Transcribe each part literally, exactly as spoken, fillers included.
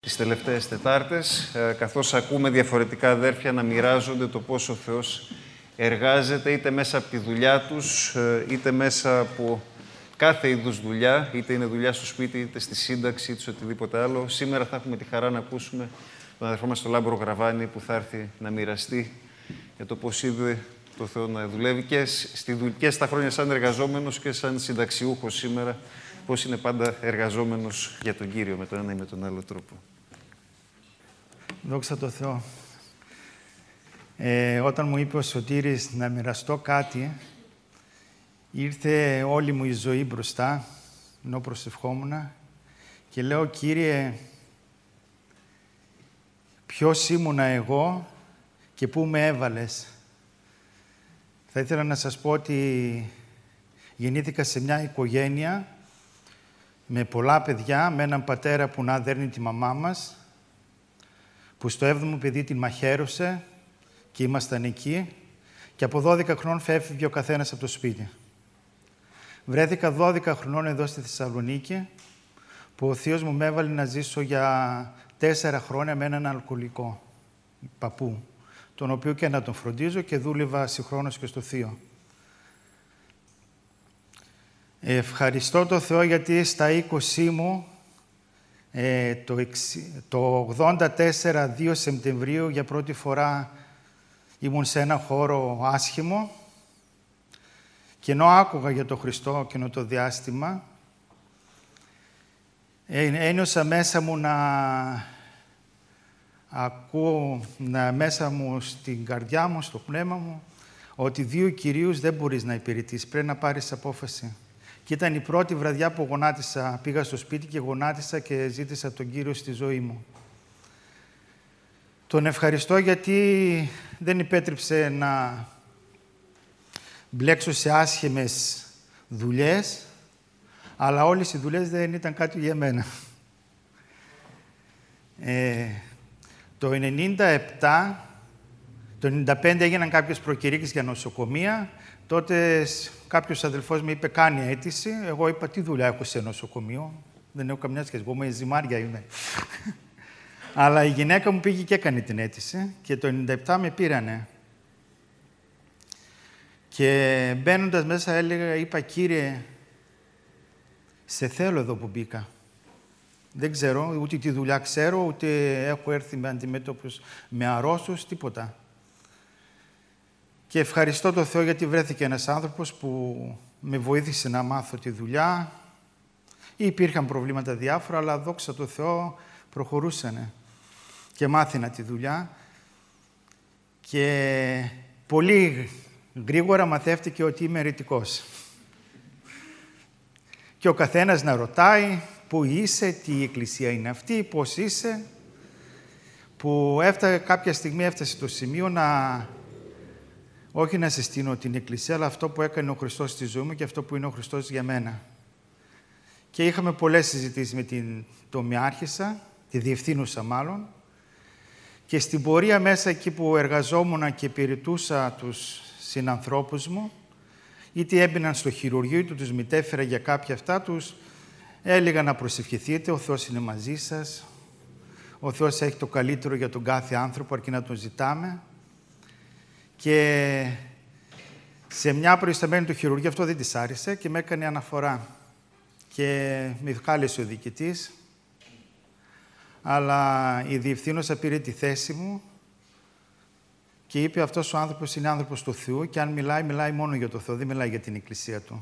τις τελευταίες Τετάρτες, καθώς ακούμε διαφορετικά αδέρφια να μοιράζονται το πόσο ο Θεός εργάζεται, είτε μέσα από τη δουλειά τους, είτε μέσα από κάθε είδους δουλειά, είτε είναι δουλειά στο σπίτι, είτε στη σύνταξη, είτε σε οτιδήποτε άλλο. Σήμερα θα έχουμε τη χαρά να ακούσουμε τον αδερφό μας τον Λάμπρο Γραβάνη, που θα έρθει να μοιραστεί για το πώς είδε το Θεό να δουλεύει και, στη, και στα χρόνια σαν εργαζόμενος και σαν συνταξιούχος σήμερα, πώς είναι πάντα εργαζόμενος για τον Κύριο με τον ένα ή με τον άλλο τρόπο. Δόξα τω Θεώ. Ε, όταν μου είπε ο Σωτήρης να μοιραστώ κάτι, ήρθε όλη μου η ζωή μπροστά, ενώ προσευχόμουν, και λέω, Κύριε, ποιος ήμουνα εγώ και πού με έβαλες. Θα ήθελα να σας πω ότι γεννήθηκα σε μια οικογένεια με πολλά παιδιά, με έναν πατέρα που να δέρνει τη μαμά μας, που στο έβδομο παιδί την μαχαίρωσε και ήμασταν εκεί, και από δώδεκα χρόνων φεύγει ο καθένας από το σπίτι. Βρέθηκα δώδεκα χρονών εδώ στη Θεσσαλονίκη, που ο θείος μου με έβαλε να ζήσω για τέσσερα χρόνια με έναν αλκοολικό παππού, τον οποίο και να τον φροντίζω, και δούλευα συγχρόνως και στο θείο. Ευχαριστώ τον Θεό γιατί στα είκοσι μου, ε, το, το ογδόντα τέσσερα, δύο Σεπτεμβρίου, για πρώτη φορά ήμουν σε ένα χώρο άσχημο, και ενώ άκουγα για τον Χριστό εκείνο το διάστημα, ένιωσα μέσα μου να ακούω, να, μέσα μου στην καρδιά μου, στο πνεύμα μου, ότι δύο Κυρίους δεν μπορείς να υπηρετείς, πρέπει να πάρεις απόφαση. Και ήταν η πρώτη βραδιά που γονάτισα, πήγα στο σπίτι και γονάτισα και ζήτησα τον Κύριο στη ζωή μου. Τον ευχαριστώ γιατί δεν υπέτρεψε να μπλέξω σε άσχημες δουλειές, αλλά όλες οι δουλειές δεν ήταν κάτι για μένα. Ε, το ενενήντα επτά, το ενενήντα πέντε έγιναν κάποιες προκηρύξεις για νοσοκομεία. Τότε κάποιος αδελφός μου είπε, κάνει αίτηση. Εγώ είπα, τι δουλειά έχω σε νοσοκομείο. Δεν έχω καμιά σχέση, εγώ με ζυμάρια είμαι. Αλλά η γυναίκα μου πήγε και έκανε την αίτηση και το ενενήντα επτά με πήρανε. Και μπαίνοντας μέσα έλεγα, είπα, Κύριε, σε θέλω εδώ που μπήκα. Δεν ξέρω, ούτε τη δουλειά ξέρω, ούτε έχω έρθει με αντιμέτωπους με αρρώστους, τίποτα. Και ευχαριστώ τον Θεό γιατί βρέθηκε ένας άνθρωπος που με βοήθησε να μάθω τη δουλειά. Υπήρχαν προβλήματα διάφορα, αλλά δόξα τω Θεώ προχωρούσανε. Και μάθαινα τη δουλειά. Και πολύ γρήγορα μαθεύτηκε ότι είμαι αιρετικός. Και ο καθένας να ρωτάει πού είσαι, τι εκκλησία είναι αυτή, πώς είσαι. Που έφτα, κάποια στιγμή έφτασε το σημείο να, όχι να συστήνω την εκκλησία, αλλά αυτό που έκανε ο Χριστός στη ζωή μου και αυτό που είναι ο Χριστός για μένα. Και είχαμε πολλές συζητήσεις με την τομιάρχησα, τη διευθύνουσα μάλλον, και στην πορεία μέσα εκεί που εργαζόμουν και υπηρετούσα τους συνανθρώπους μου, είτε έμπαιναν στο χειρουργείο, είτε τους μετέφερα για κάποια αυτά, τους έλεγα να προσευχηθείτε, ο Θεός είναι μαζί σας, ο Θεός έχει το καλύτερο για τον κάθε άνθρωπο, αρκεί να τον ζητάμε. Και σε μια προϊσταμένη του χειρουργείου αυτό δεν της άρεσε και με έκανε αναφορά. Και με κάλεσε ο διοικητής, αλλά η διευθύνουσα πήρε τη θέση μου και είπε, αυτός ο άνθρωπος είναι άνθρωπος του Θεού και αν μιλάει, μιλάει μόνο για το Θεό, δεν μιλάει για την εκκλησία του.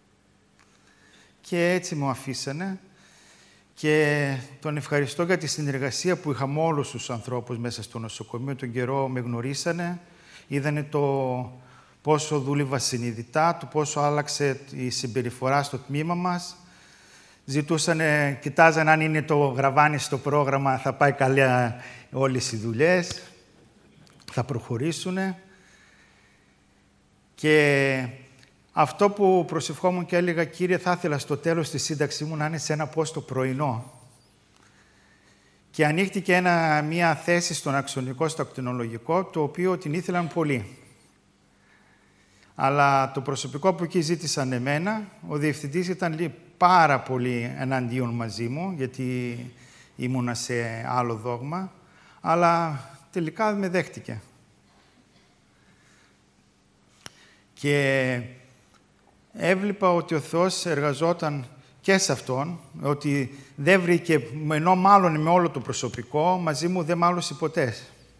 Και έτσι μου αφήσανε και τον ευχαριστώ για τη συνεργασία που είχα με όλους τους ανθρώπους μέσα στο νοσοκομείο. Τον καιρό με γνωρίσανε, είδανε το πόσο δούλευα συνειδητά, το πόσο άλλαξε η συμπεριφορά στο τμήμα μας. Ζητούσανε, κοιτάζαν αν είναι το Γραβάνη στο πρόγραμμα, θα πάει καλά όλες οι δουλειές, θα προχωρήσουνε. Και αυτό που προσευχόμουν και έλεγα, Κύριε, θα ήθελα στο τέλος της σύνταξή μου να είναι σε ένα πόστο πρωινό. Και ανοίχτηκε ένα, μια θέση στον αξονικό, στο ακτινολογικό, το οποίο την ήθελαν πολύ. Αλλά το προσωπικό που εκεί ζήτησαν εμένα, ο διευθυντής ήταν πάρα πολύ εναντίον μαζί μου, γιατί ήμουνα σε άλλο δόγμα, αλλά τελικά με δέχτηκε. Και έβλεπα ότι ο Θεός εργαζόταν και σε Αυτόν, ότι δεν βρήκε, ενώ μάλλον με όλο το προσωπικό, μαζί μου δεν μάλωσε ποτέ.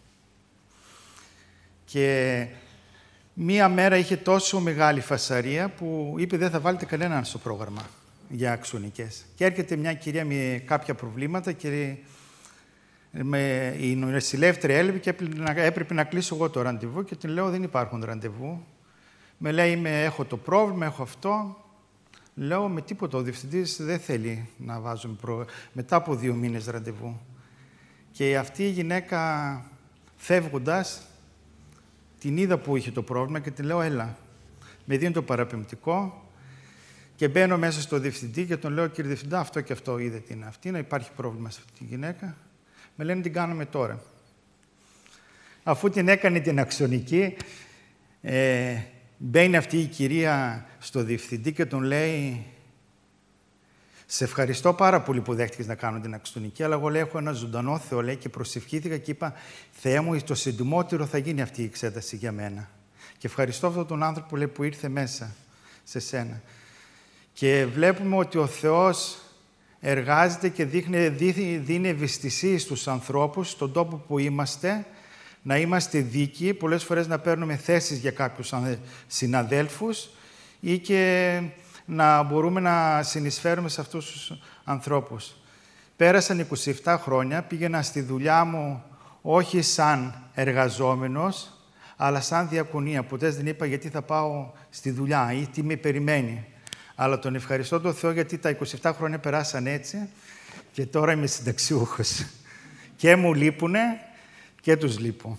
Και μία μέρα είχε τόσο μεγάλη φασαρία που είπε δεν θα βάλετε κανέναν στο πρόγραμμα για αξονικές. Και έρχεται μια κυρία με κάποια προβλήματα και με, η νοσηλεύτρια έλεγε και έπρεπε να κλείσω εγώ το ραντεβού και την λέω δεν υπάρχουν ραντεβού. Με λέει είμαι, έχω το πρόβλημα, έχω αυτό. Λέω με τίποτα, ο διευθυντής δεν θέλει να βάζουμε προ... μετά από δύο μήνες ραντεβού. Και αυτή η γυναίκα φεύγοντας, την είδα που είχε το πρόβλημα και τη λέω έλα. Με δίνει το παραπεμπτικό και μπαίνω μέσα στο διευθυντή και τον λέω κύριε διευθυντά αυτό και αυτό είδε την αυτή, να υπάρχει πρόβλημα σε αυτή τη γυναίκα. Με λένε την κάνουμε τώρα. Αφού την έκανε την αξονική, ε, μπαίνει αυτή η κυρία στο διευθυντή και τον λέει «Σε ευχαριστώ πάρα πολύ που δέχτηκες να κάνω την αξονική, αλλά εγώ λέει, έχω ένα ζωντανό Θεό» λέει, και προσευχήθηκα και είπα «Θεέ μου, το συντομότερο θα γίνει αυτή η εξέταση για μένα». Και ευχαριστώ αυτόν τον άνθρωπο λέει, που ήρθε μέσα σε σένα. Και βλέπουμε ότι ο Θεός εργάζεται και δείχνει, δίνει ευαισθησία στους ανθρώπους, στον τόπο που είμαστε, να είμαστε δίκαιοι, πολλές φορές να παίρνουμε θέσεις για κάποιους συναδέλφους ή και να μπορούμε να συνεισφέρουμε σε αυτούς τους ανθρώπους. Πέρασαν είκοσι επτά χρόνια, πήγαινα στη δουλειά μου όχι σαν εργαζόμενος, αλλά σαν διακονία. Ποτέ δεν είπα γιατί θα πάω στη δουλειά ή τι με περιμένει. Αλλά τον ευχαριστώ τον Θεό γιατί τα είκοσι επτά χρόνια περάσαν έτσι και τώρα είμαι συνταξιούχος. Και μου λείπουνε και τους λείπω.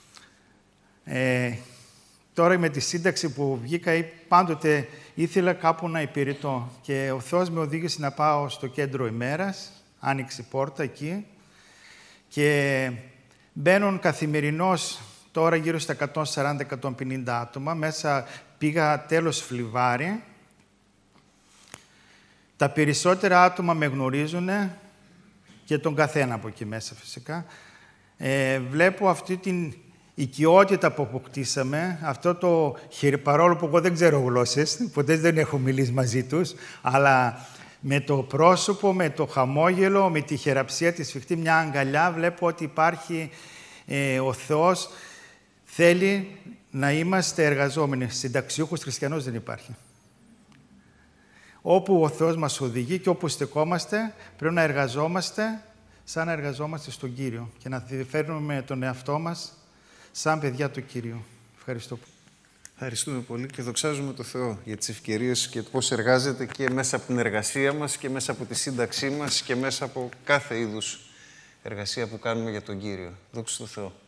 Ε, τώρα με τη σύνταξη που βγήκα πάντοτε ήθελα κάπου να υπηρετώ και ο Θεός με οδήγησε να πάω στο κέντρο ημέρας, άνοιξε η πόρτα εκεί και μπαίνουν καθημερινώς τώρα γύρω στα εκατόν σαράντα με εκατόν πενήντα άτομα. Μέσα πήγα τέλος Φλιβάρι. Τα περισσότερα άτομα με γνωρίζουν και τον καθένα από εκεί μέσα φυσικά. Ε, βλέπω αυτή την οικειότητα που αποκτήσαμε, αυτό το παρόλο που εγώ δεν ξέρω γλώσσες, ποτέ δεν έχω μιλήσει μαζί τους, αλλά με το πρόσωπο, με το χαμόγελο, με τη χειραψία, τη σφιχτή, μια αγκαλιά, βλέπω ότι υπάρχει ε, ο Θεός θέλει να είμαστε εργαζόμενοι. Συνταξιούχος χριστιανός δεν υπάρχει. Όπου ο Θεός μας οδηγεί και όπου στεκόμαστε, πρέπει να εργαζόμαστε σαν να εργαζόμαστε στον Κύριο και να φέρνουμε τον εαυτό μας σαν παιδιά του Κυρίου. Ευχαριστώ. Ευχαριστούμε πολύ και δοξάζουμε το Θεό για τις ευκαιρίες και πώς εργάζεται και μέσα από την εργασία μας και μέσα από τη σύνταξή μας και μέσα από κάθε είδους εργασία που κάνουμε για τον Κύριο. Δόξα τω Θεώ.